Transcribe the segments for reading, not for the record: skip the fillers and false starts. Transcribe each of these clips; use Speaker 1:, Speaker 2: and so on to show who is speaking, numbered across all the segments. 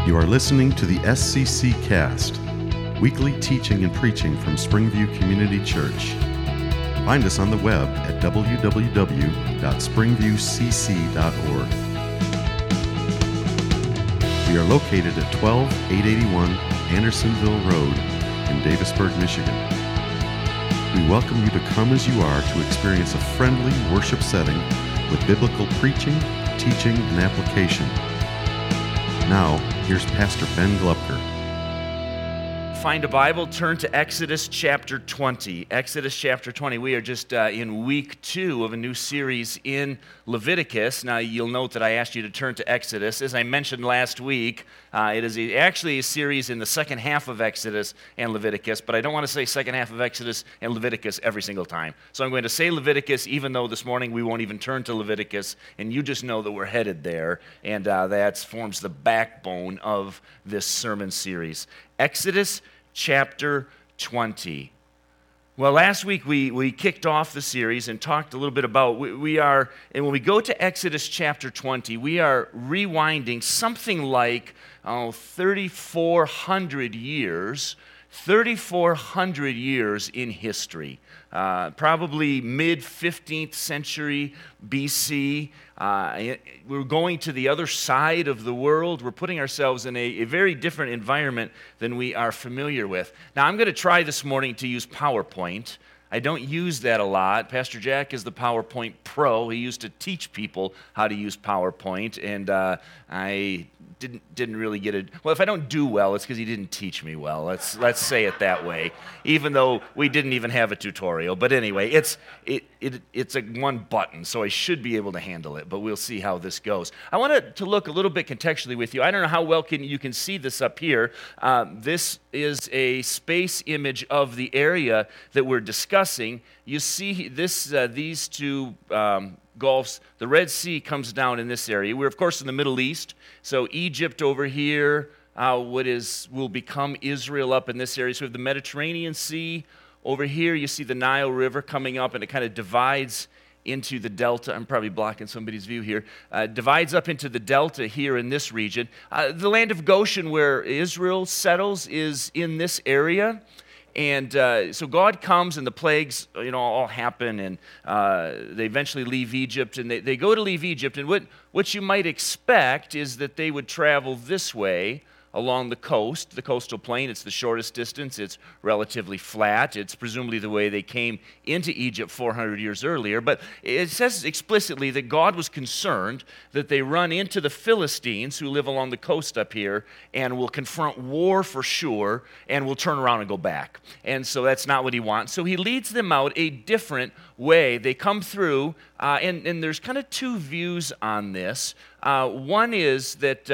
Speaker 1: You are listening to the SCC Cast, weekly teaching and preaching from Springview Community Church. Find us on the web at www.springviewcc.org. We are located at 12881 Andersonville Road in Davisburg, Michigan. We welcome you to come as you are to experience a friendly worship setting with biblical preaching, teaching, and application. Now, here's Pastor Ben Glupker.
Speaker 2: Find a Bible, turn to Exodus chapter 20. Exodus chapter 20. We are just in week 2 of a new series in Leviticus. Now, you'll note that I asked you to turn to Exodus. As I mentioned last week, it is actually a series in the second half of Exodus and Leviticus, but I don't want to say second half of Exodus and Leviticus every single time. So I'm going to say Leviticus, even though this morning we won't even turn to Leviticus, and you just know that we're headed there, and that forms the backbone of this sermon series. Exodus chapter 20. Well, last week we kicked off the series and talked a little bit about and when we go to Exodus chapter 20, we are rewinding something like 3,400 years in history. Probably mid-15th century BC. We're going to the other side of the world. We're putting ourselves in a very different environment than we are familiar with. Now, I'm going to try this morning to use PowerPoint. I don't use that a lot. Pastor Jack is the PowerPoint pro. He used to teach people how to use PowerPoint, and I didn't really get it. Well, if I don't do well, it's because he didn't teach me well. Let's say it that way. Even though we didn't even have a tutorial, but anyway, it's a one button, so I should be able to handle it. But we'll see how this goes. I wanted to look a little bit contextually with you. I don't know how well you can see this up here. This is a space image of the area that we're discussing. You see these two gulfs. The Red Sea comes down in this area. We're, of course, in the Middle East. So Egypt over here, will become Israel up in this area. So we have the Mediterranean Sea. Over here, you see the Nile River coming up, and it kind of divides into the delta. I'm probably blocking somebody's view here. Divides up into the delta here in this region. The land of Goshen, where Israel settles, is in this area. And so God comes and the plagues, all happen, and they eventually leave Egypt, and they go to leave Egypt, and what you might expect is that they would travel this way along the coastal plain. It's the shortest distance. It's relatively flat. It's presumably the way they came into Egypt 400 years earlier. But it says explicitly that God was concerned that they run into the Philistines who live along the coast up here and will confront war for sure and will turn around and go back. And so that's not what he wants. So he leads them out a different way. They come through, and there's kind of two views on this. One is that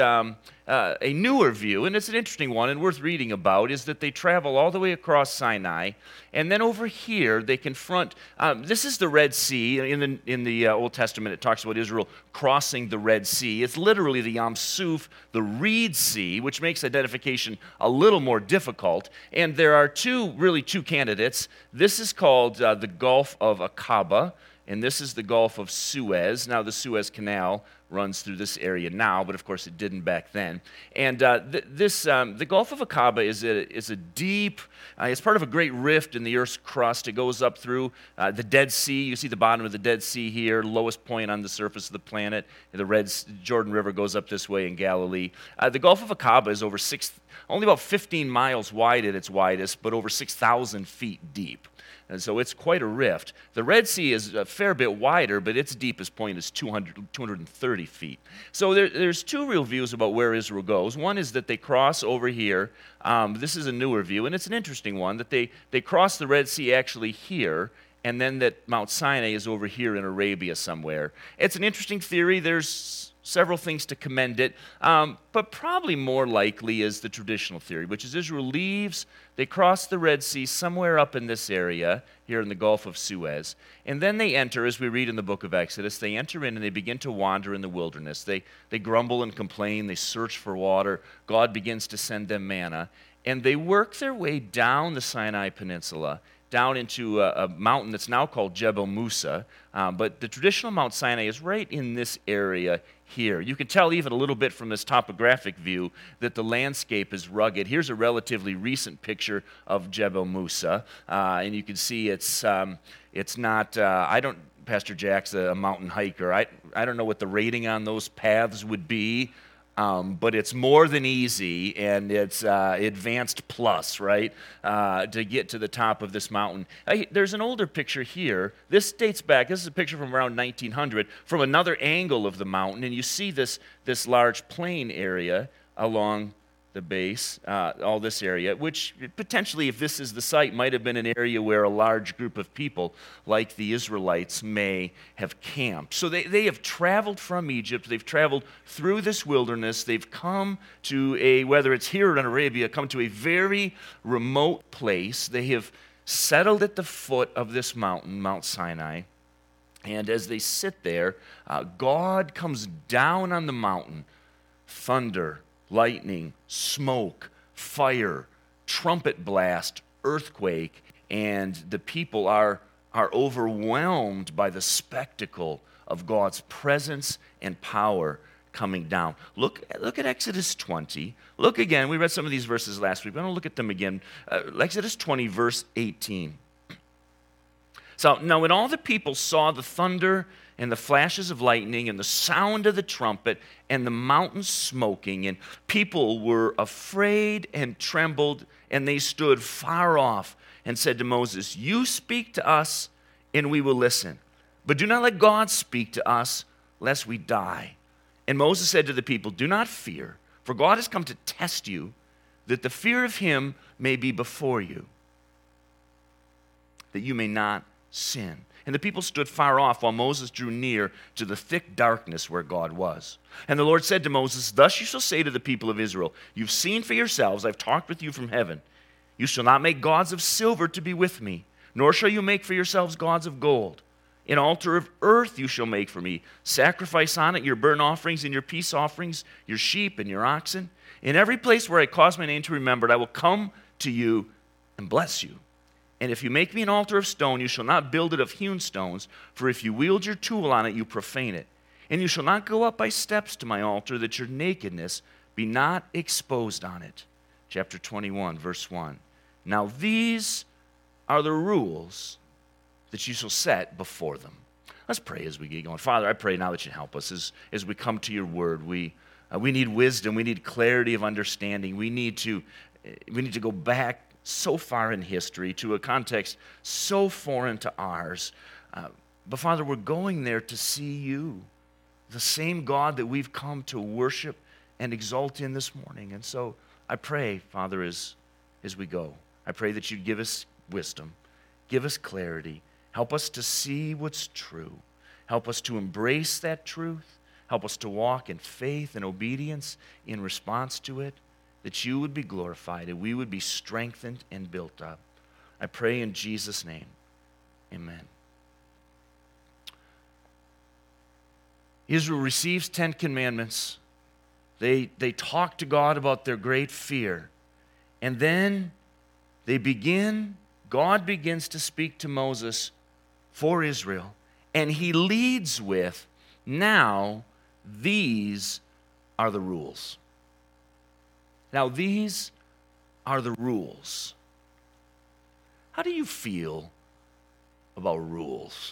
Speaker 2: a newer view, and it's an interesting one and worth reading about, is that they travel all the way across Sinai, and then over here they confront. This is the Red Sea. In the Old Testament, it talks about Israel crossing the Red Sea. It's literally the Yam Suf, the Reed Sea, which makes identification a little more difficult. And there are two candidates. This is called the Gulf of Aqaba, and this is the Gulf of Suez. Now, the Suez Canal runs through this area now, but of course it didn't back then. And the Gulf of Aqaba is a deep, it's part of a great rift in the Earth's crust. It goes up through the Dead Sea. You see the bottom of the Dead Sea here, lowest point on the surface of the planet. The Jordan River goes up this way in Galilee. The Gulf of Aqaba is only about 15 miles wide at its widest, but over 6,000 feet deep. And so it's quite a rift. The Red Sea is a fair bit wider, but its deepest point is 230 feet. So there's two real views about where Israel goes. One is that they cross over here. This is a newer view, and it's an interesting one, that they cross the Red Sea actually here, and then that Mount Sinai is over here in Arabia somewhere. It's an interesting theory. There's several things to commend it, but probably more likely is the traditional theory, which is Israel leaves, they cross the Red Sea somewhere up in this area, here in the Gulf of Suez, and then they enter, as we read in the book of Exodus, they enter in and they begin to wander in the wilderness. They grumble and complain, they search for water, God begins to send them manna, and they work their way down the Sinai Peninsula, down into a mountain that's now called Jebel Musa. But the traditional Mount Sinai is right in this area here. You can tell even a little bit from this topographic view that the landscape is rugged. Here's a relatively recent picture of Jebel Musa, and you can see it's not, Pastor Jack's a mountain hiker. I don't know what the rating on those paths would be, but it's more than easy, and it's advanced plus, right, to get to the top of this mountain. There's an older picture here. This dates back, this is a picture from around 1900, from another angle of the mountain, and you see this large plain area along the base, all this area, which potentially, if this is the site, might have been an area where a large group of people, like the Israelites, may have camped. So they have traveled from Egypt, they've traveled through this wilderness, they've come to whether it's here or in Arabia, come to a very remote place. They have settled at the foot of this mountain, Mount Sinai, and as they sit there, God comes down on the mountain, thunder, lightning, smoke, fire, trumpet blast, earthquake, and the people are overwhelmed by the spectacle of God's presence and power coming down. Look at Exodus 20. Look again. We read some of these verses last week. I'm going to look at them again. Exodus 20, verse 18. So now when all the people saw the thunder and the flashes of lightning and the sound of the trumpet and the mountain smoking, and people were afraid and trembled, and they stood far off and said to Moses, "You speak to us, and we will listen. But do not let God speak to us, lest we die." And Moses said to the people, "Do not fear, for God has come to test you, that the fear of him may be before you, that you may not sin." And the people stood far off while Moses drew near to the thick darkness where God was. And the Lord said to Moses, "Thus you shall say to the people of Israel, you've seen for yourselves, I've talked with you from heaven. You shall not make gods of silver to be with me, nor shall you make for yourselves gods of gold. An altar of earth you shall make for me. Sacrifice on it your burnt offerings and your peace offerings, your sheep and your oxen. In every place where I cause my name to be remembered, I will come to you and bless you. And if you make me an altar of stone, you shall not build it of hewn stones, for if you wield your tool on it, you profane it. And you shall not go up by steps to my altar, that your nakedness be not exposed on it." Chapter 21, verse 1. "Now these are the rules that you shall set before them." Let's pray as we get going. Father, I pray now that you help us as we come to your word. We need wisdom. We need clarity of understanding. We need to go back so far in history to a context so foreign to ours. But Father, we're going there to see you, the same God that we've come to worship and exalt in this morning. And so I pray, Father, as we go, I pray that you'd give us wisdom, give us clarity, help us to see what's true, help us to embrace that truth, help us to walk in faith and obedience in response to it, that you would be glorified and we would be strengthened and built up. I pray in Jesus' name. Amen. Israel receives 10 commandments. They talk to God about their great fear. And then God begins to speak to Moses for Israel. And he leads with, "Now these are the rules." Now, these are the rules. How do you feel about rules?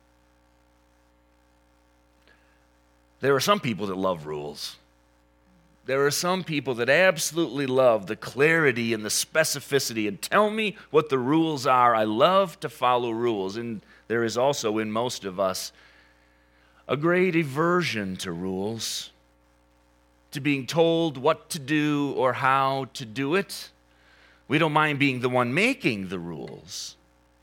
Speaker 2: There are some people that love rules. There are some people that absolutely love the clarity and the specificity, and tell me what the rules are. I love to follow rules. And there is also in most of us a great aversion to rules, to being told what to do or how to do it. We don't mind being the one making the rules.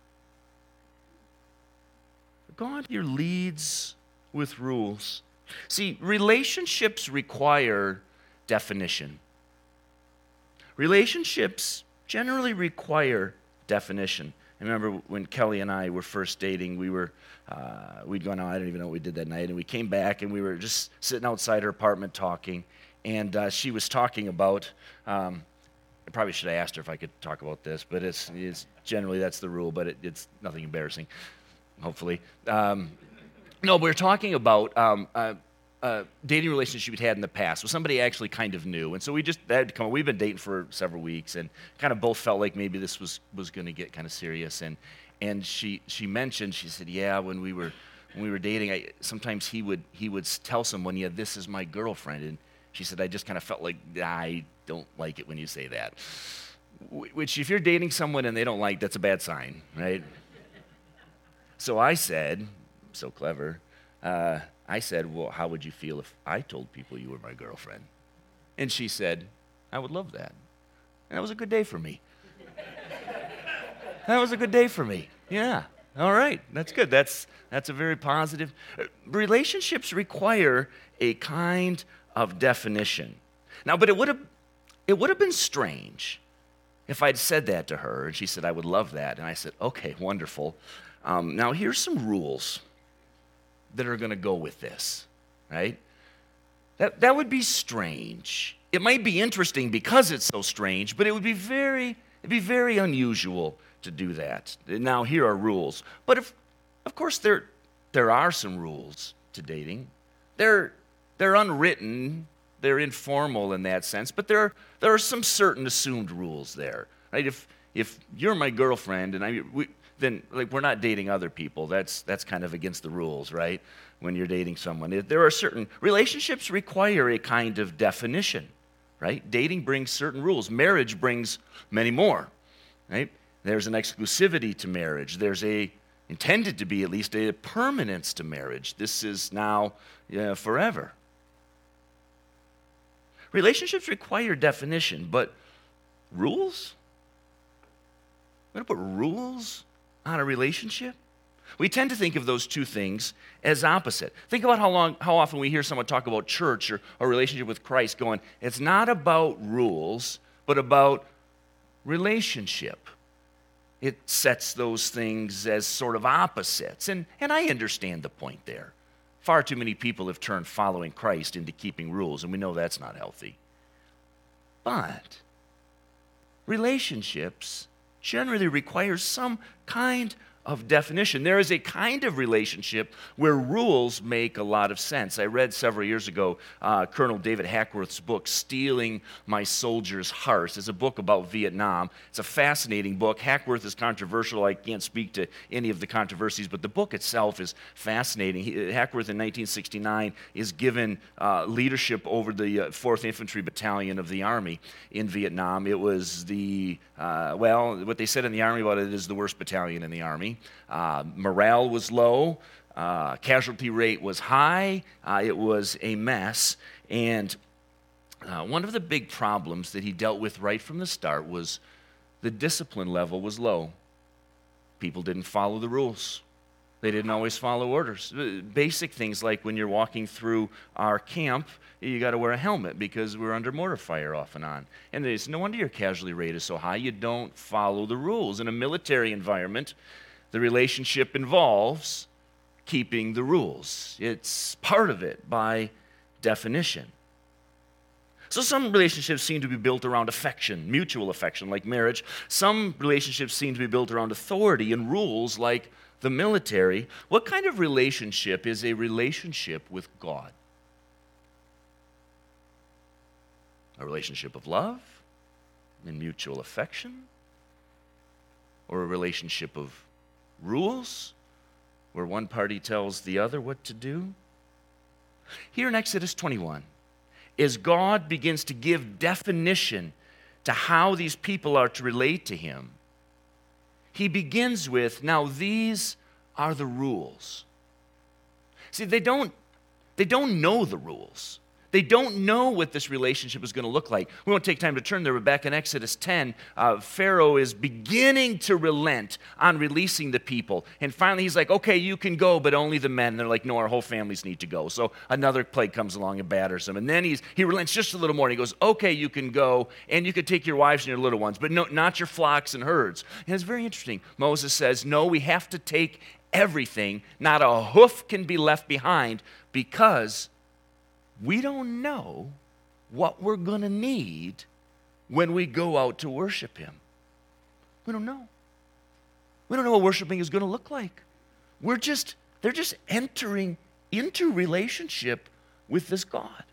Speaker 2: God here leads with rules. See, relationships require definition. Relationships generally require definition. I remember when Kelly and I were first dating, we'd gone out, I don't even know what we did that night, and we came back and we were just sitting outside her apartment talking, and she was talking about I probably should have asked her if I could talk about this, but it's generally that's the rule, but it's nothing embarrassing, hopefully. No, we're talking about dating relationship we'd had in the past with somebody actually kind of new. And so that had to come. We've been dating for several weeks and kind of both felt like maybe this was going to get kind of serious. And she mentioned, she said, yeah, when we were dating, sometimes he would tell someone, yeah, this is my girlfriend. And she said, I just kind of felt like, I don't like it when you say that. Which, if you're dating someone and they don't like, that's a bad sign, right? So I said, so clever, I said, well, how would you feel if I told people you were my girlfriend? And she said, I would love that. And that was a good day for me. That was a good day for me. Yeah. All right. That's good. That's a very positive. Relationships require a kind of definition. Now, but it would have been strange if I'd said that to her, and she said, I would love that. And I said, okay, wonderful. Now, here's some rules that are going to go with this, right? That would be strange. It might be interesting because it's so strange, but it'd be very unusual to do that. Now, here are rules. But of course, there are some rules to dating. They're unwritten. They're informal in that sense, but there are some certain assumed rules there, right? If you're my girlfriend and then like we're not dating other people, that's kind of against the rules, right? When you're dating someone, there are certain relationships require a kind of definition, right? Dating brings certain rules. Marriage brings many more, right? There's an exclusivity to marriage. There's intended to be at least a permanence to marriage. This is now forever. Relationships require definition, but rules? We're going to put rules on a relationship? We tend to think of those two things as opposite. Think about how often we hear someone talk about church or a relationship with Christ going, it's not about rules, but about relationship. It sets those things as sort of opposites. And I understand the point there. Far too many people have turned following Christ into keeping rules, and we know that's not healthy. But relationships generally require some kind of definition. There is a kind of relationship where rules make a lot of sense. I read several years ago Colonel David Hackworth's book, Stealing My Soldier's Heart. It's a book about Vietnam. It's a fascinating book. Hackworth is controversial. I can't speak to any of the controversies, but the book itself is fascinating. Hackworth in 1969 is given leadership over the 4th Infantry Battalion of the Army in Vietnam. It was what they said in the Army about it is the worst battalion in the Army. Morale was low, casualty rate was high, it was a mess, and one of the big problems that he dealt with right from the start was the discipline level was low. People didn't follow the rules. They didn't always follow orders. Basic things like when you're walking through our camp, you got to wear a helmet because we're under mortar fire off and on. And it's no wonder your casualty rate is so high. You don't follow the rules. In a military environment, the relationship involves keeping the rules. It's part of it by definition. So some relationships seem to be built around affection, mutual affection, like marriage. Some relationships seem to be built around authority and rules, like the military. What kind of relationship is a relationship with God? A relationship of love and mutual affection? Or a relationship of rules, where one party tells the other what to do? Here in Exodus 21, as God begins to give definition to how these people are to relate to him, he begins with, now these are the rules. See, they don't know the rules. They don't know what this relationship is going to look like. We won't take time to turn there, but back in Exodus 10, Pharaoh is beginning to relent on releasing the people. And finally he's like, okay, you can go, but only the men. And they're like, no, our whole families need to go. So another plague comes along and batters them. And then he relents just a little more. And he goes, okay, you can go, and you can take your wives and your little ones, but no, not your flocks and herds. And it's very interesting. Moses says, no, we have to take everything. Not a hoof can be left behind, because we don't know what we're going to need when we go out to worship him? We don't know. We don't know what worshiping is going to look like. They're just entering into relationship with this God.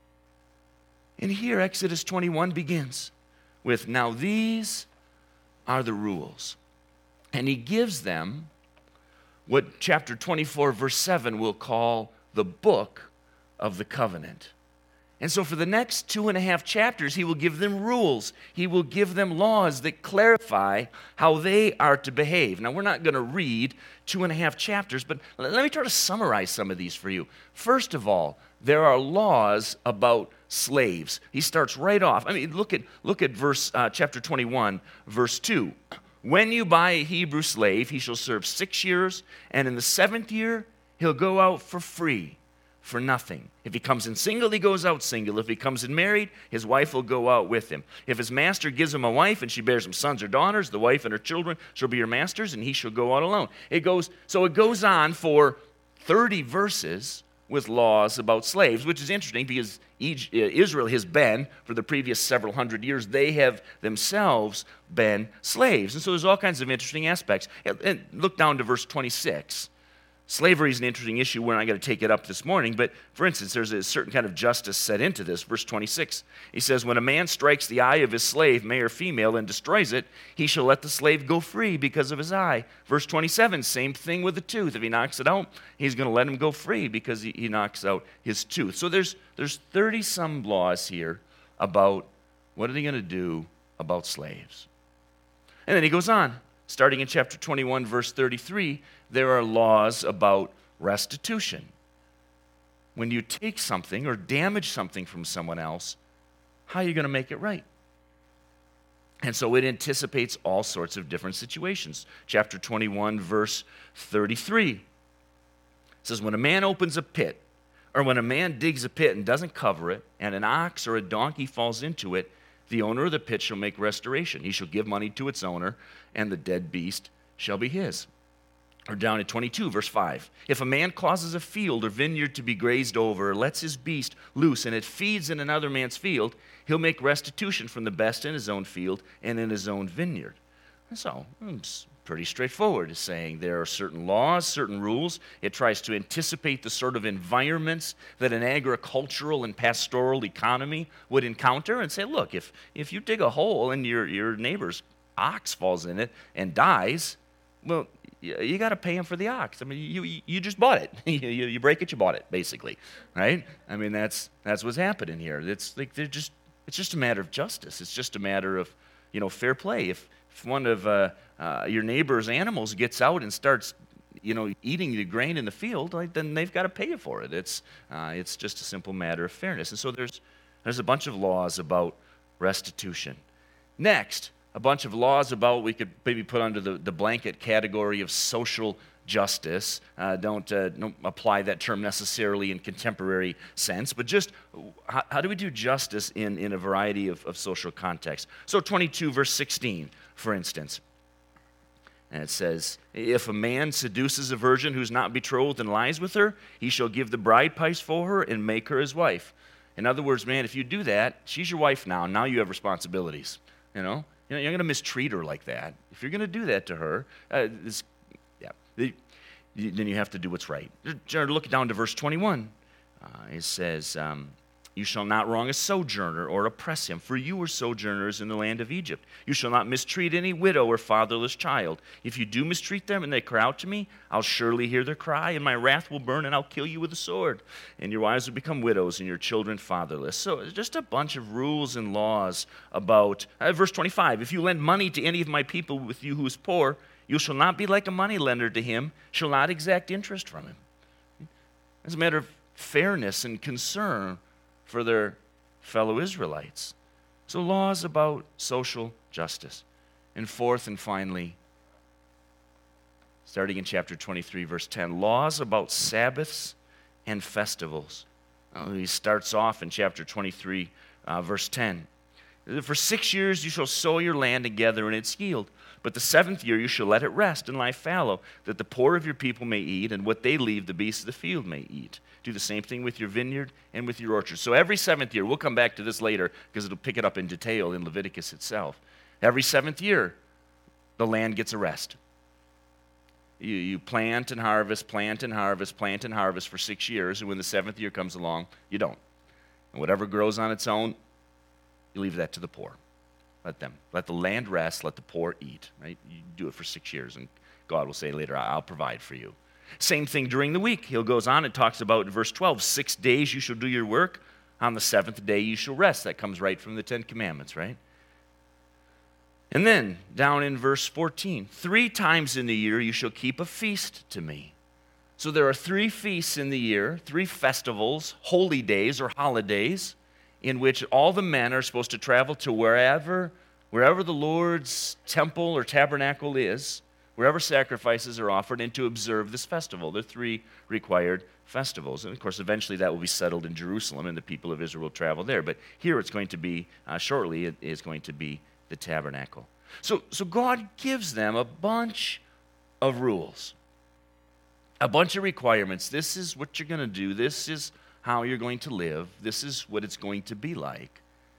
Speaker 2: And here Exodus 21 begins with, now these are the rules. And he gives them what chapter 24, verse 7 will call the book of the covenant. And so for the next 2.5 chapters, he will give them rules. He will give them laws that clarify how they are to behave. Now, we're not going to read 2.5 chapters, but let me try to summarize some of these for you. First of all, there are laws about slaves. He starts right off. I mean, look at verse chapter 21, verse 2. When you buy a Hebrew slave, he shall serve 6 years, and in the 7th year, he'll go out for free, for nothing. If he comes in single, he goes out single. If he comes in married, his wife will go out with him. If his master gives him a wife and she bears him sons or daughters, the wife and her children shall be your masters, and he shall go out alone. It goes on for 30 verses with laws about slaves, which is interesting because Israel has been, for the previous several hundred years, they have themselves been slaves. And so there's all kinds of interesting aspects. And look down to verse 26. Slavery is an interesting issue. We're not going to take it up this morning, but for instance, there's a certain kind of justice set into this. Verse 26, he says, when a man strikes the eye of his slave, male or female, and destroys it, he shall let the slave go free because of his eye. Verse 27, same thing with the tooth. If he knocks it out, he's going to let him go free because he knocks out his tooth. So there's 30-some laws here about what are they going to do about slaves. And then he goes on. Starting in chapter 21, verse 33, there are laws about restitution. When you take something or damage something from someone else, how are you going to make it right? And so it anticipates all sorts of different situations. Chapter 21, verse 33 says, when a man opens a pit, or when a man digs a pit and doesn't cover it, and an ox or a donkey falls into it, the owner of the pit shall make restoration. He shall give money to its owner, and the dead beast shall be his. Or down at 22, verse 5. If a man causes a field or vineyard to be grazed over, or lets his beast loose, and it feeds in another man's field, he'll make restitution from the best in his own field and in his own vineyard. And so, it's pretty straightforward. It's saying there are certain laws, certain rules. It tries to anticipate the sort of environments that an agricultural and pastoral economy would encounter and say, look, if you dig a hole and your neighbor's ox falls in it and dies, well, you got to pay him for the ox. I mean, you just bought it. you break it, you bought it, basically, right? I mean, that's what's happening here. It's like it's just a matter of justice. It's just a matter of fair play. If one of your neighbor's animals gets out and starts eating the grain in the field, then they've got to pay you for it. It's just a simple matter of fairness. And so there's a bunch of laws about restitution. Next, a bunch of laws about what we could maybe put under the blanket category of social justice. Don't apply that term necessarily in contemporary sense, but just how do we do justice in a variety of social contexts? So 22 verse 16, for instance. And it says, if a man seduces a virgin who's not betrothed and lies with her, he shall give the bride price for her and make her his wife. In other words, man, if you do that, she's your wife now. Now you have responsibilities, You're going to mistreat her like that. If you're going to do that to her, then you have to do what's right. Look down to verse 21. It says, you shall not wrong a sojourner or oppress him, for you were sojourners in the land of Egypt. You shall not mistreat any widow or fatherless child. If you do mistreat them and they cry out to me, I'll surely hear their cry, and my wrath will burn, and I'll kill you with a sword. And your wives will become widows, and your children fatherless. So it's just a bunch of rules and laws about, verse 25, if you lend money to any of my people with you who is poor, you shall not be like a moneylender to him, shall not exact interest from him. As a matter of fairness and concern for their fellow Israelites. So laws about social justice. And fourth and finally, starting in chapter 23, verse 10, laws about Sabbaths and festivals. He starts off in chapter 23, verse 10. For 6 years you shall sow your land and gather in its yield. But the 7th year you shall let it rest and lie fallow, that the poor of your people may eat, and what they leave the beasts of the field may eat. Do the same thing with your vineyard and with your orchard. So every 7th year, we'll come back to this later because it'll pick it up in detail in Leviticus itself. Every 7th year, the land gets a rest. You plant and harvest, plant and harvest, plant and harvest for 6 years, and when the 7th year comes along, you don't. And whatever grows on its own, you leave that to the poor. Let the land rest, let the poor eat, right? You do it for 6 years, and God will say later, I'll provide for you. Same thing during the week. He goes on and talks about in verse 12, 6 days you shall do your work, on the 7th day you shall rest. That comes right from the 10 Commandments, right? And then, down in verse 14, 3 times in the year you shall keep a feast to me. So there are 3 feasts in the year, 3 festivals, holy days or holidays, in which all the men are supposed to travel to wherever the Lord's temple or tabernacle is, wherever sacrifices are offered, and to observe this festival. There are 3 required festivals. And of course, eventually that will be settled in Jerusalem, and the people of Israel will travel there. But here it's going to be, shortly, it is going to be the tabernacle. So God gives them a bunch of rules, a bunch of requirements. This is what you're going to do. This is how you're going to live. This is what it's going to be like.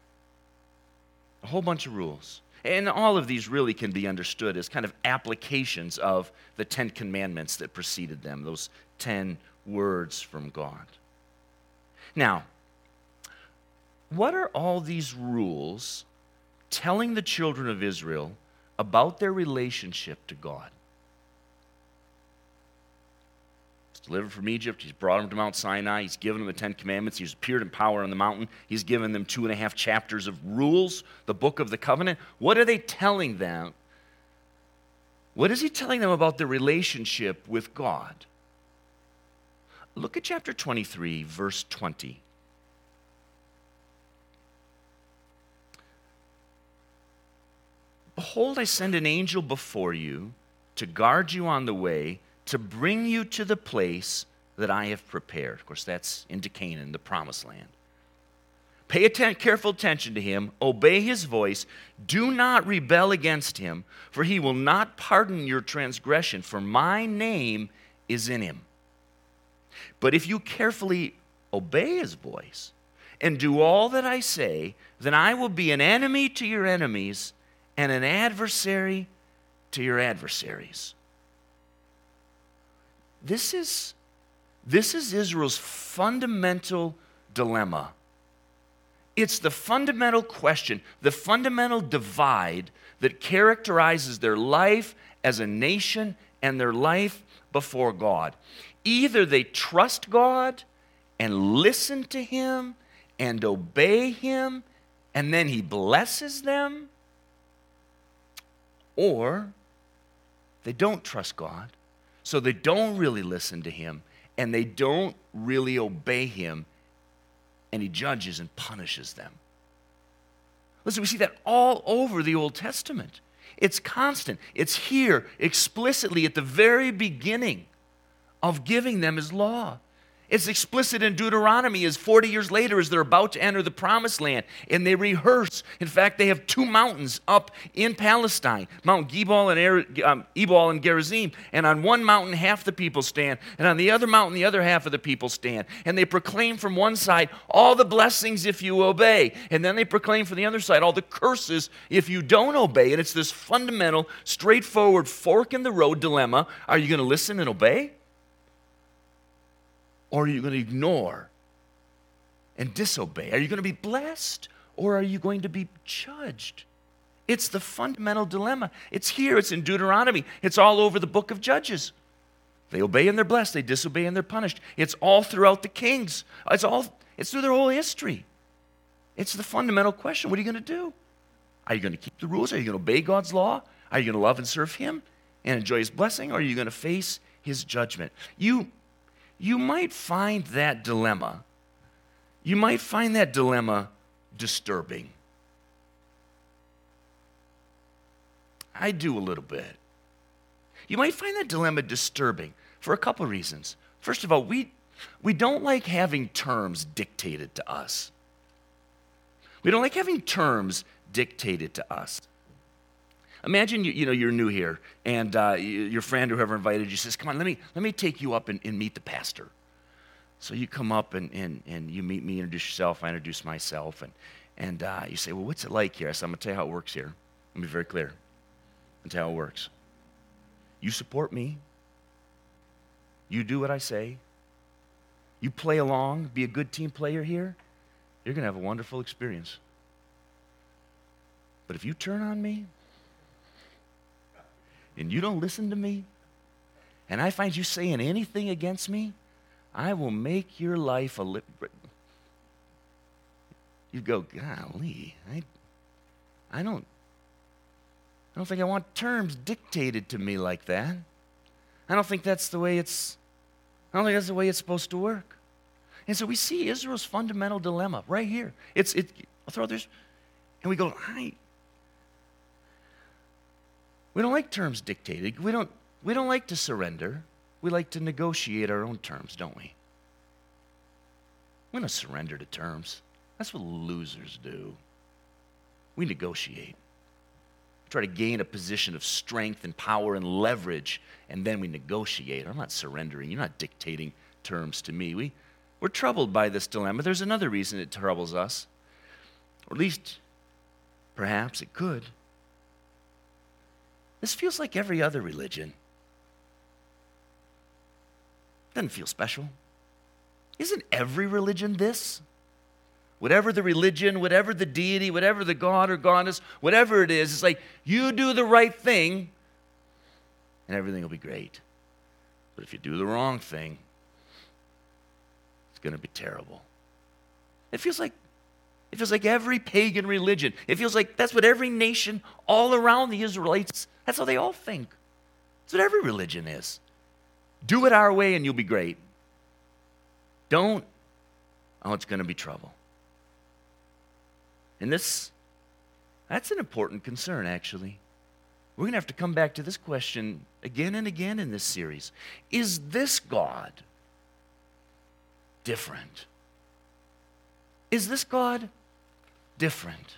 Speaker 2: A whole bunch of rules. And all of these really can be understood as kind of applications of the 10 Commandments that preceded them, those 10 words from God. Now, what are all these rules telling the children of Israel about their relationship to God? Delivered from Egypt. He's brought them to Mount Sinai. He's given them the 10 Commandments. He's appeared in power on the mountain. He's given them 2.5 chapters of rules, the book of the covenant. What are they telling them? What is he telling them about their relationship with God? Look at chapter 23, verse 20. Behold, I send an angel before you to guard you on the way, to bring you to the place that I have prepared. Of course, that's into Canaan, the promised land. Pay careful attention to him, obey his voice, do not rebel against him, for he will not pardon your transgression, for my name is in him. But if you carefully obey his voice and do all that I say, then I will be an enemy to your enemies and an adversary to your adversaries. This is Israel's fundamental dilemma. It's the fundamental question, the fundamental divide that characterizes their life as a nation and their life before God. Either they trust God and listen to him and obey him, and then he blesses them, or they don't trust God, so they don't really listen to him, and they don't really obey him, and he judges and punishes them. Listen, we see that all over the Old Testament. It's constant. It's here explicitly at the very beginning of giving them his law. It's explicit in Deuteronomy as 40 years later as they're about to enter the promised land and they rehearse. In fact, they have 2 mountains up in Palestine, Mount Ebal and Gerizim. And on one mountain, half the people stand. And on the other mountain, the other half of the people stand. And they proclaim from one side all the blessings if you obey. And then they proclaim from the other side all the curses if you don't obey. And it's this fundamental, straightforward, fork in the road dilemma. Are you going to listen and obey? Or are you going to ignore and disobey? Are you going to be blessed or are you going to be judged? It's the fundamental dilemma. It's here. It's in Deuteronomy. It's all over the book of Judges. They obey and they're blessed. They disobey and they're punished. It's all throughout the Kings. It's through their whole history. It's the fundamental question. What are you going to do? Are you going to keep the rules? Are you going to obey God's law? Are you going to love and serve him and enjoy his blessing? Or are you going to face his judgment? You might find that dilemma. You might find that dilemma disturbing. I do a little bit. You might find that dilemma disturbing for a couple of reasons. First of all, we don't like having terms dictated to us. We don't like having terms dictated to us. Imagine you're new here, and your friend or whoever invited you says, "Come on, let me take you up and meet the pastor." So you come up and you meet me, introduce yourself, I introduce myself, and you say, "Well, what's it like here?" I said, "I'm going to tell you how it works here. Let me be very clear. I'll tell you how it works. You support me. You do what I say. You play along, be a good team player here. You're going to have a wonderful experience. But if you turn on me, and you don't listen to me, and I find you saying anything against me, I will make your life a You go, golly, I don't think I want terms dictated to me like that. I don't think that's the way it's supposed to work. And so we see Israel's fundamental dilemma right here. I'll throw this, and we go, we don't like terms dictated. We don't like to surrender. We like to negotiate our own terms, don't we? We don't surrender to terms. That's what losers do. We negotiate. We try to gain a position of strength and power and leverage, and then we negotiate. I'm not surrendering. You're not dictating terms to me. We're troubled by this dilemma. There's another reason it troubles us, or at least perhaps it could. This feels like every other religion. Doesn't feel special. Isn't every religion this? Whatever the religion, whatever the deity, whatever the god or goddess, whatever it is, it's like you do the right thing and everything will be great. But if you do the wrong thing, it's going to be terrible. It feels like every pagan religion. It feels like that's what every nation all around the Israelites, that's how they all think. That's what every religion is. Do it our way and you'll be great. Don't, it's going to be trouble. And that's an important concern, actually. We're going to have to come back to this question again and again in this series. Is this God different? Is this God different?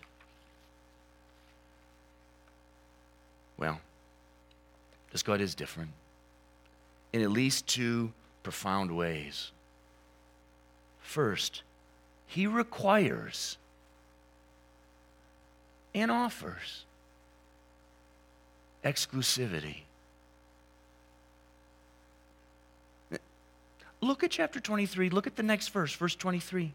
Speaker 2: Well, this God is different in at least two profound ways. First, he requires and offers exclusivity. Look at chapter 23. Look at the next verse 23.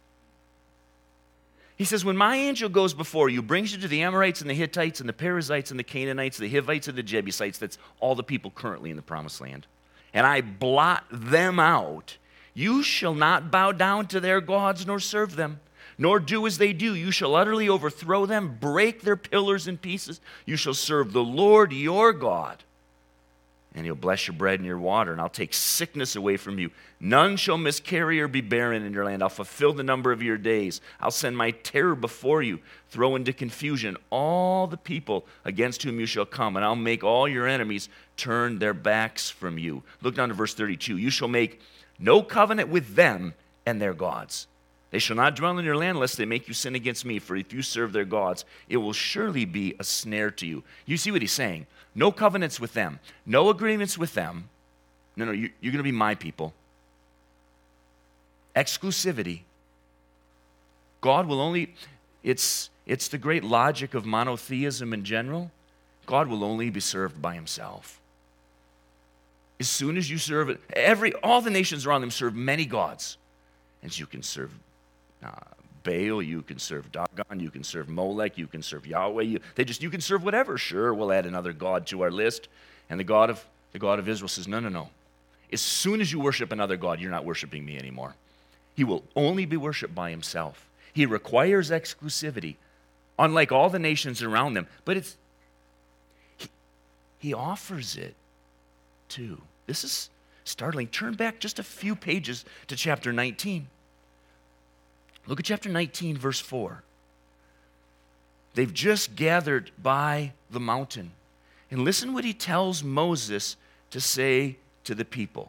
Speaker 2: He says, when my angel goes before you, brings you to the Amorites and the Hittites and the Perizzites and the Canaanites, the Hivites and the Jebusites, that's all the people currently in the promised land, and I blot them out, you shall not bow down to their gods nor serve them, nor do as they do. You shall utterly overthrow them, break their pillars in pieces. You shall serve the Lord your God, and he'll bless your bread and your water, and I'll take sickness away from you. None shall miscarry or be barren in your land. I'll fulfill the number of your days. I'll send my terror before you, throw into confusion all the people against whom you shall come, and I'll make all your enemies turn their backs from you. Look down to verse 32. You shall make no covenant with them and their gods. They shall not dwell in your land unless they make you sin against me, for if you serve their gods, it will surely be a snare to you. You see what he's saying? No covenants with them, no agreements with them. No, you're going to be my people. Exclusivity. God will only, it's the great logic of monotheism in general. God will only be served by himself. As soon as you serve it, all the nations around them serve many gods. And so you can serve Baal, you can serve Dagon, you can serve Molech, you can serve Yahweh. You can serve whatever. Sure, we'll add another god to our list. And the God of Israel says, no. As soon as you worship another god, you're not worshiping me anymore. He will only be worshiped by himself. He requires exclusivity, unlike all the nations around them. But he offers it too. This is startling. Turn back just a few pages to chapter 19. Look at chapter 19, verse 4. They've just gathered by the mountain. And listen what he tells Moses to say to the people.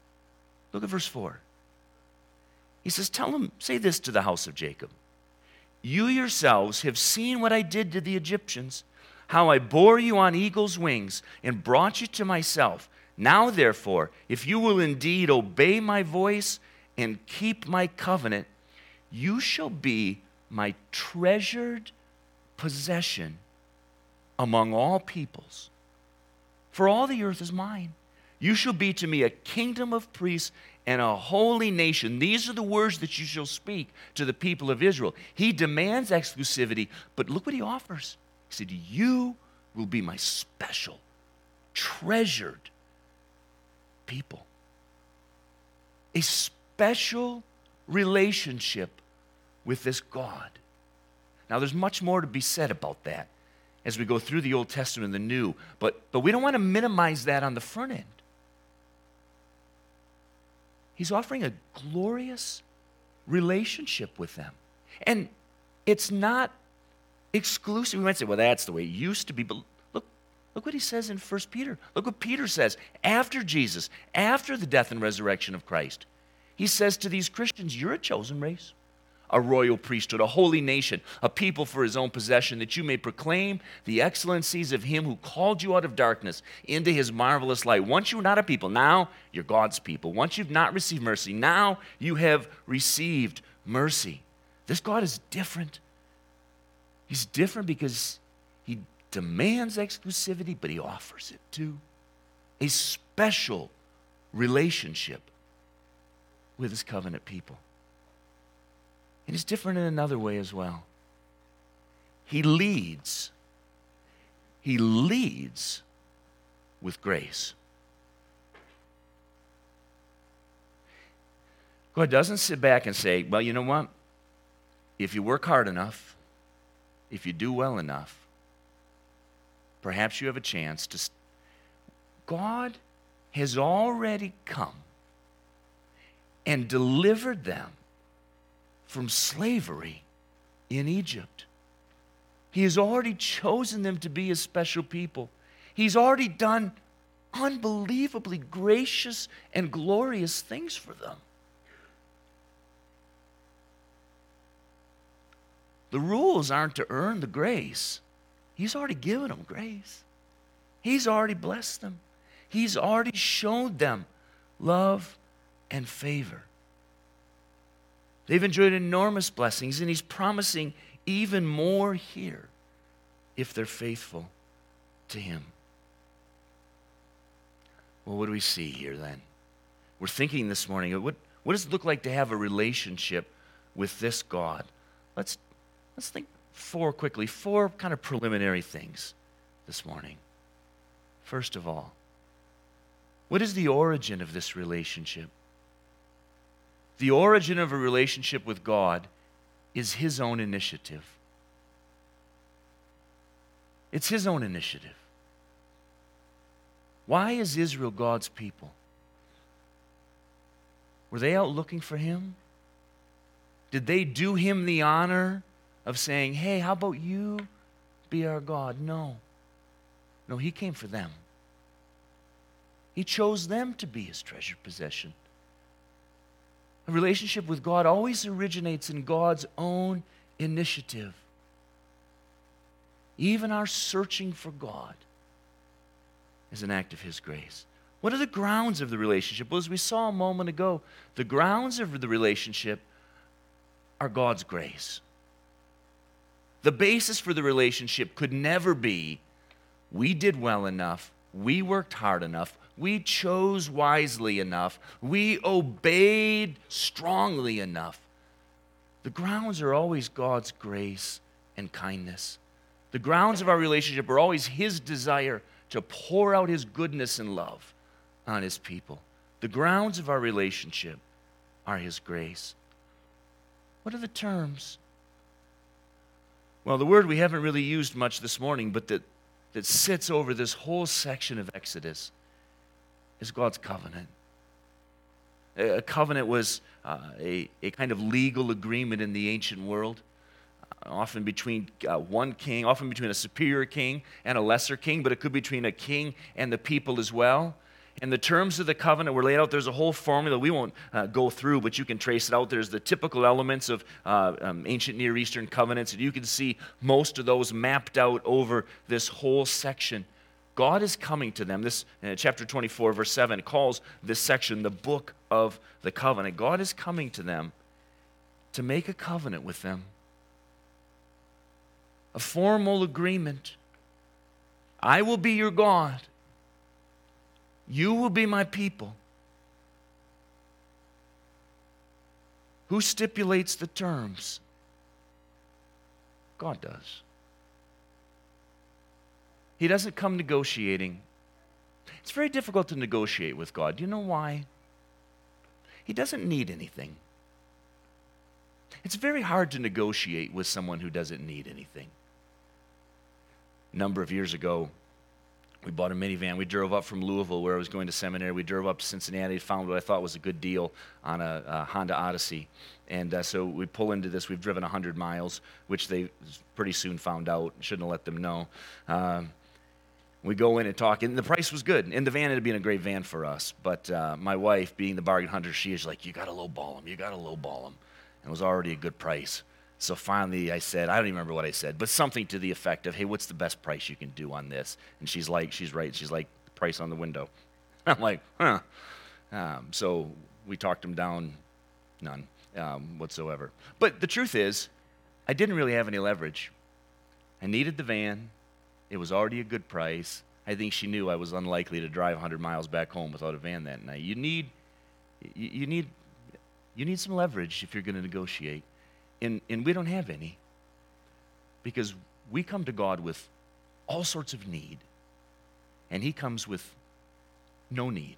Speaker 2: Look at verse 4. He says, say this to the house of Jacob. You yourselves have seen what I did to the Egyptians, how I bore you on eagle's wings and brought you to myself. Now, therefore, if you will indeed obey my voice and keep my covenant, you shall be my treasured possession among all peoples. For all the earth is mine. You shall be to me a kingdom of priests and a holy nation. These are the words that you shall speak to the people of Israel. He demands exclusivity, but look what he offers. He said, you will be my special, treasured people. A special relationship with this God. Now, there's much more to be said about that as we go through the Old Testament and the New, but we don't want to minimize that on the front end. He's offering a glorious relationship with them. And it's not exclusive. We might say, well, that's the way it used to be, but look what he says in 1 Peter. Look what Peter says after Jesus, after the death and resurrection of Christ. He says to these Christians, you're a chosen race, a royal priesthood, a holy nation, a people for his own possession, that you may proclaim the excellencies of him who called you out of darkness into his marvelous light. Once you were not a people, now you're God's people. Once you've not received mercy, now you have received mercy. This God is different. He's different because he demands exclusivity, but he offers it too. A special relationship with his covenant people. And he's different in another way as well. He leads with grace. God doesn't sit back and say, well, you know what? If you work hard enough, if you do well enough, perhaps you have a chance to. God has already come and delivered them from slavery in Egypt. He has already chosen them to be his special people. He's already done unbelievably gracious and glorious things for them. The rules aren't to earn the grace. He's already given them grace. He's already blessed them. He's already showed them love and favor. They've enjoyed enormous blessings, and he's promising even more here if they're faithful to him. Well, what do we see here then? We're thinking this morning, what does it look like to have a relationship with this God? Let's think four kind of preliminary things this morning. First of all, what is the origin of this relationship? The origin of a relationship with God is his own initiative. It's his own initiative. Why is Israel God's people? Were they out looking for him? Did they do him the honor of saying, hey, how about you be our God? No. No, he came for them. He chose them to be his treasured possession. A relationship with God always originates in God's own initiative. Even our searching for God is an act of his grace. What are the grounds of the relationship? Well, as we saw a moment ago, the grounds of the relationship are God's grace. The basis for the relationship could never be, we did well enough, we worked hard enough, we chose wisely enough, we obeyed strongly enough. The grounds are always God's grace and kindness. The grounds of our relationship are always his desire to pour out his goodness and love on his people. The grounds of our relationship are his grace. What are the terms? Well, the word we haven't really used much this morning, but that sits over this whole section of Exodus is God's covenant. A covenant was a kind of legal agreement in the ancient world, often between one king, often between a superior king and a lesser king, but it could be between a king and the people as well. And the terms of the covenant were laid out. There's a whole formula we won't go through, but you can trace it out. There's the typical elements of ancient Near Eastern covenants, and you can see most of those mapped out over this whole section. God is coming to them. This chapter 24, verse 7 calls this section the book of the covenant. God is coming to them to make a covenant with them, a formal agreement. I will be your God. You will be my people. Who stipulates the terms? God does. He doesn't come negotiating. It's very difficult to negotiate with God. Do you know why? He doesn't need anything. It's very hard to negotiate with someone who doesn't need anything. A number of years ago, we bought a minivan. We drove up from Louisville, where I was going to seminary. We drove up to Cincinnati, found what I thought was a good deal on a Honda Odyssey. And so we pull into this. We've driven 100 miles, which they pretty soon found out. Shouldn't have let them know. We go in and talk, and the price was good. And the van had been a great van for us. But my wife, being the bargain hunter, she is like, you got to lowball him. You got to lowball him. And it was already a good price. So finally I said, I don't even remember what I said, but something to the effect of, hey, what's the best price you can do on this? And she's right. She's like, the price on the window. I'm like, huh. So we talked him down, none whatsoever. But the truth is, I didn't really have any leverage. I needed the van. It was already a good price. I think she knew I was unlikely to drive 100 miles back home without a van that night. You need some leverage if you're going to negotiate. And we don't have any, because we come to God with all sorts of need, and he comes with no need.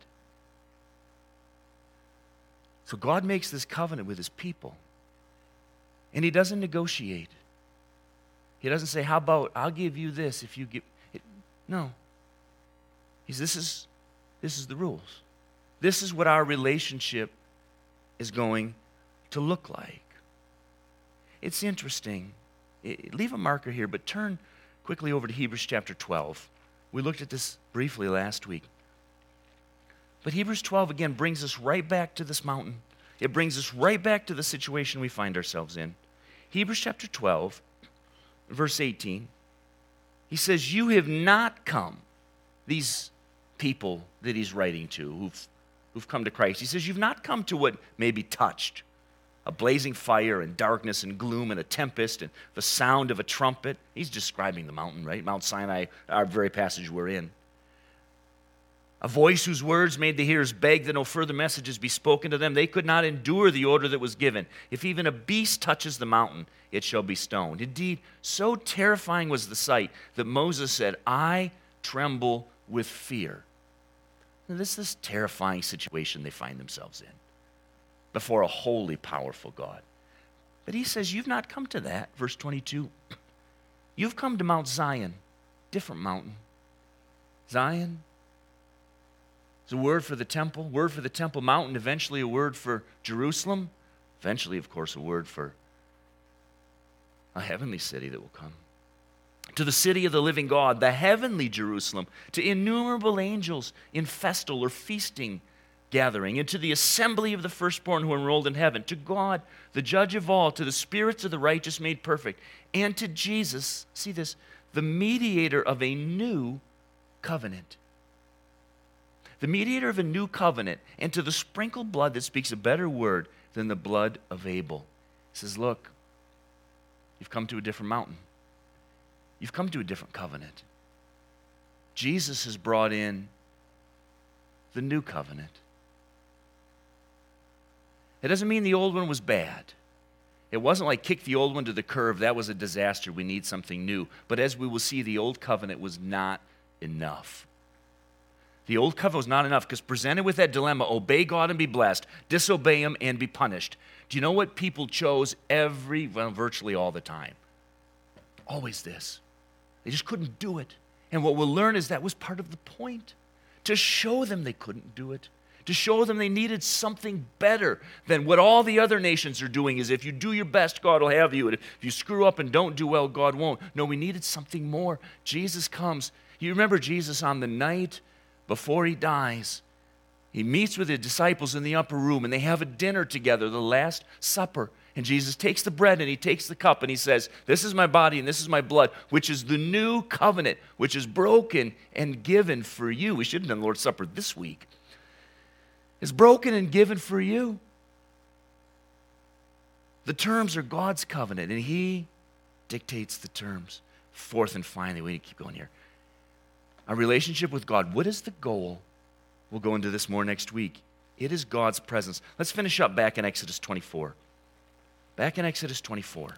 Speaker 2: So God makes this covenant with his people, and he doesn't negotiate. He doesn't say, how about I'll give you this if you give it. No. This is the rules. This is what our relationship is going to look like. It's interesting. Leave a marker here, but turn quickly over to Hebrews chapter 12. We looked at this briefly last week. But Hebrews 12, again, brings us right back to this mountain. It brings us right back to the situation we find ourselves in. Hebrews chapter 12, verse 18, he says, you have not come, these people that he's writing to who've come to Christ. He says, you've not come to what may be touched, a blazing fire and darkness and gloom and a tempest and the sound of a trumpet. He's describing the mountain, right? Mount Sinai, our very passage we're in. A voice whose words made the hearers beg that no further messages be spoken to them. They could not endure the order that was given. If even a beast touches the mountain, it shall be stoned. Indeed, so terrifying was the sight that Moses said, I tremble with fear. Now, this is this terrifying situation they find themselves in before a holy, powerful God. But he says, you've not come to that, verse 22. You've come to Mount Zion, different mountain. Zion is a word for the temple, mountain, eventually a word for Jerusalem, eventually, of course, a word for a heavenly city that will come. To the city of the living God, the heavenly Jerusalem, to innumerable angels in festal or feasting gathering, and to the assembly of the firstborn who are enrolled in heaven, to God, the judge of all, to the spirits of the righteous made perfect, and to Jesus, see this, the mediator of a new covenant. The mediator of a new covenant, and to the sprinkled blood that speaks a better word than the blood of Abel. He says, look, you've come to a different mountain. You've come to a different covenant. Jesus has brought in the new covenant. It doesn't mean the old one was bad. It wasn't like kick the old one to the curb. That was a disaster. We need something new. But as we will see, the old covenant was not enough. The old covenant was not enough because presented with that dilemma, obey God and be blessed, disobey him and be punished. Do you know what people chose virtually all the time? Always this. They just couldn't do it. And what we'll learn is that was part of the point. To show them they couldn't do it. To show them they needed something better than what all the other nations are doing. Is if you do your best, God will have you. And if you screw up and don't do well, God won't. No, we needed something more. Jesus comes. You remember Jesus on the night before he dies, He meets with his disciples in the upper room, and they have a dinner together, the Last Supper. And Jesus takes the bread and he takes the cup and he says, "This is my body and this is my blood, which is the new covenant, which is broken and given for you." We should have done the Lord's Supper this week. It's broken and given for you. The terms are God's covenant, and he dictates the terms. Fourth and finally, we need to keep going here. Our relationship with God. What is the goal? We'll go into this more next week. It is God's presence. Let's finish up back in Exodus 24. Back in Exodus 24.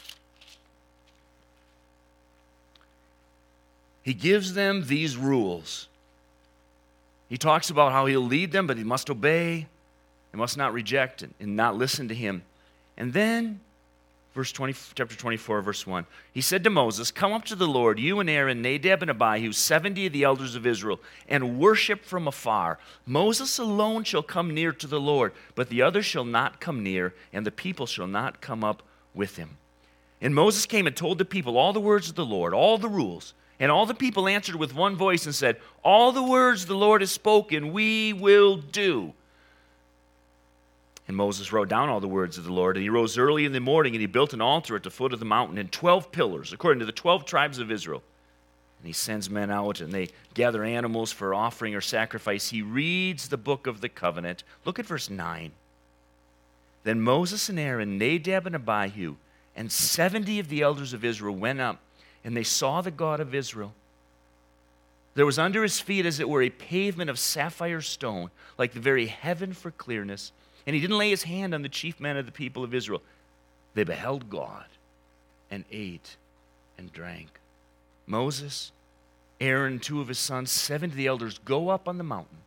Speaker 2: He gives them these rules. He talks about how he'll lead them, but he must obey. They must not reject and not listen to him. And then, chapter 24, verse 1, he said to Moses, "Come up to the Lord, you and Aaron, Nadab and Abihu, 70 of the elders of Israel, and worship from afar. Moses alone shall come near to the Lord, but the others shall not come near, and the people shall not come up with him." And Moses came and told the people all the words of the Lord, all the rules. And all the people answered with one voice and said, "All the words the Lord has spoken, we will do." And Moses wrote down all the words of the Lord, and he rose early in the morning, and he built an altar at the foot of the mountain and 12 pillars, according to the 12 tribes of Israel. And he sends men out, and they gather animals for offering or sacrifice. He reads the book of the covenant. Look at verse 9. Then Moses and Aaron, Nadab and Abihu, and 70 of the elders of Israel went up, and they saw the God of Israel. There was under his feet, as it were, a pavement of sapphire stone, like the very heaven for clearness. And he didn't lay his hand on the chief men of the people of Israel. They beheld God and ate and drank. Moses, Aaron, and 2 of his sons, 7 of the elders, go up on the mountain.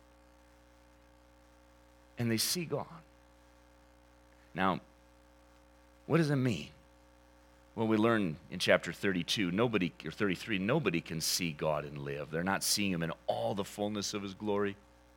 Speaker 2: And they see God. Now, what does it mean? Well, we learn in chapter 32, or 33, nobody can see God and live. They're not seeing him in all the fullness of his glory.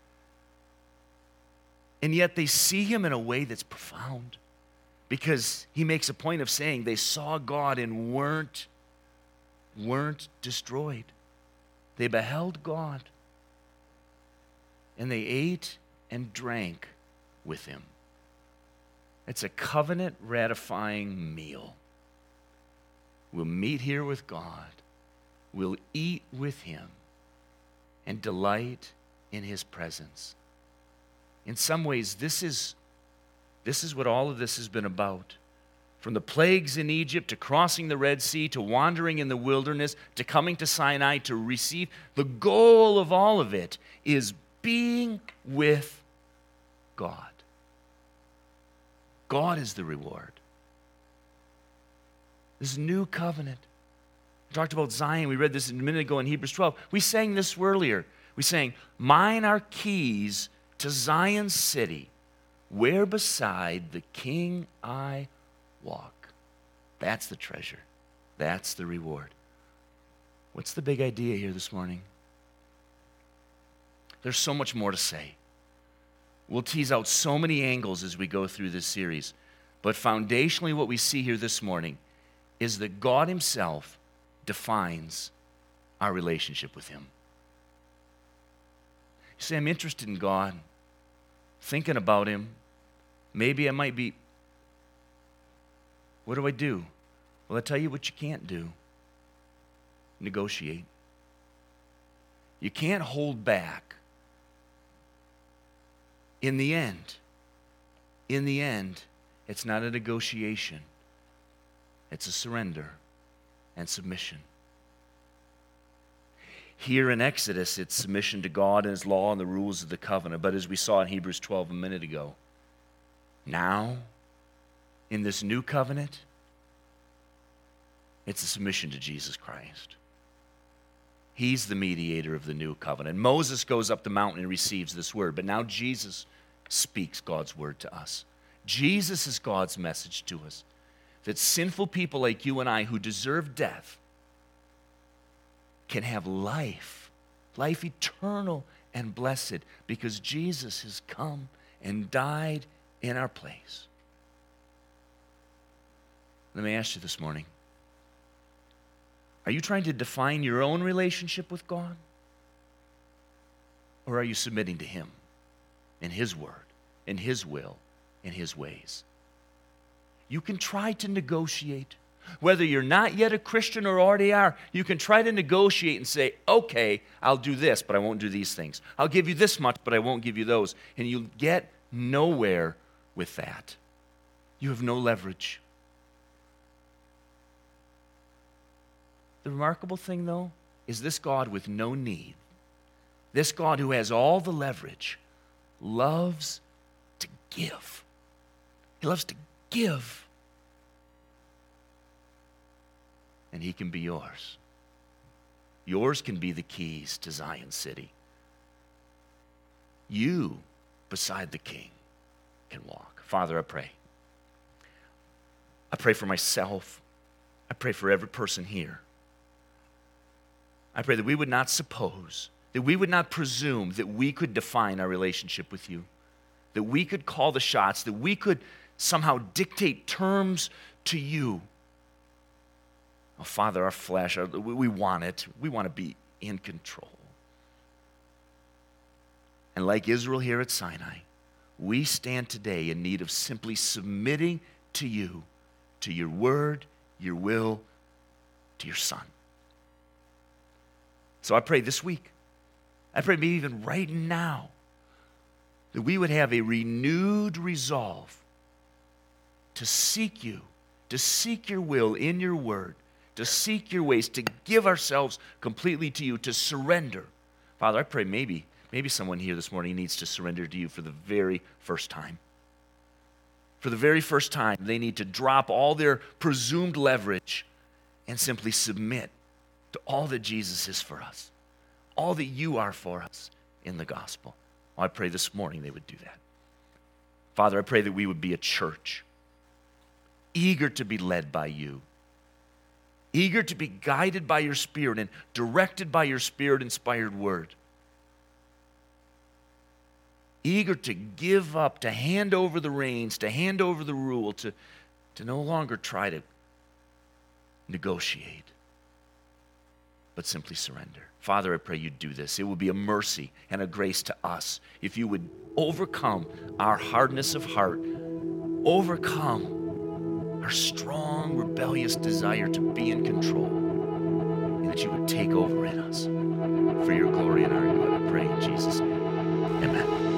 Speaker 2: And yet they see him in a way that's profound, because he makes a point of saying they saw God and weren't destroyed. They beheld God, and they ate and drank with him. It's a covenant ratifying meal. We'll meet here with God. We'll eat with him and delight in his presence. In some ways, this is what all of this has been about. From the plagues in Egypt, to crossing the Red Sea, to wandering in the wilderness, to coming to Sinai to receive, the goal of all of it is being with God. God is the reward. This new covenant. We talked about Zion. We read this a minute ago in Hebrews 12. We sang this earlier. We sang, "Mine are keys to Zion's city, where beside the King I walk." That's the treasure. That's the reward. What's the big idea here this morning? There's so much more to say. We'll tease out so many angles as we go through this series. But foundationally, what we see here this morning is that God himself defines our relationship with him. You say, "I'm interested in God, thinking about him. Maybe I might be." What do I do? Well, I'll tell you what you can't do. Negotiate. You can't hold back. In the end, it's not a negotiation. It's a surrender and submission. Here in Exodus, it's submission to God and his law and the rules of the covenant. But as we saw in Hebrews 12 a minute ago, now, in this new covenant, it's a submission to Jesus Christ. He's the mediator of the new covenant. Moses goes up the mountain and receives this word, but now Jesus speaks God's word to us. Jesus is God's message to us, that sinful people like you and I who deserve death can have life eternal and blessed, because Jesus has come and died in our place. Let me ask you this morning, are you trying to define your own relationship with God? Or are you submitting to him? in His word, in His will, in His ways. You can try to negotiate. Whether you're not yet a Christian or already are, you can try to negotiate and say, okay, I'll do this, but I won't do these things. I'll give you this much, but I won't give you those. And you'll get nowhere with that. You have no leverage. The remarkable thing, though, is this God with no need, this God who has all the leverage, loves to give. He loves to give. And He can be yours. Yours can be the keys to Zion City. You, beside the King, can walk. Father, I pray. I pray for myself. I pray for every person here. I pray that we would not suppose, that we would not presume that we could define our relationship with you, that we could call the shots, that we could somehow dictate terms to you. Oh, Father, our flesh, we want it. We want to be in control. And like Israel here at Sinai, we stand today in need of simply submitting to you, to your word, your will, to your Son. So I pray this week, I pray maybe even right now, that we would have a renewed resolve to seek you, to seek your will in your word, to seek your ways, to give ourselves completely to you, to surrender. Father, I pray maybe someone here this morning needs to surrender to you for the very first time. For the very first time, they need to drop all their presumed leverage and simply submit to all that Jesus is for us, all that you are for us in the gospel. Well, I pray this morning they would do that. Father, I pray that we would be a church eager to be led by you, eager to be guided by your Spirit and directed by your Spirit-inspired word, eager to give up, to hand over the reins, to hand over the rule, to no longer try to negotiate, but simply surrender. Father, I pray you'd do this. It would be a mercy and a grace to us if you would overcome our hardness of heart, overcome our strong, rebellious desire to be in control, and that you would take over in us for your glory and our good. I pray in Jesus' name. Amen.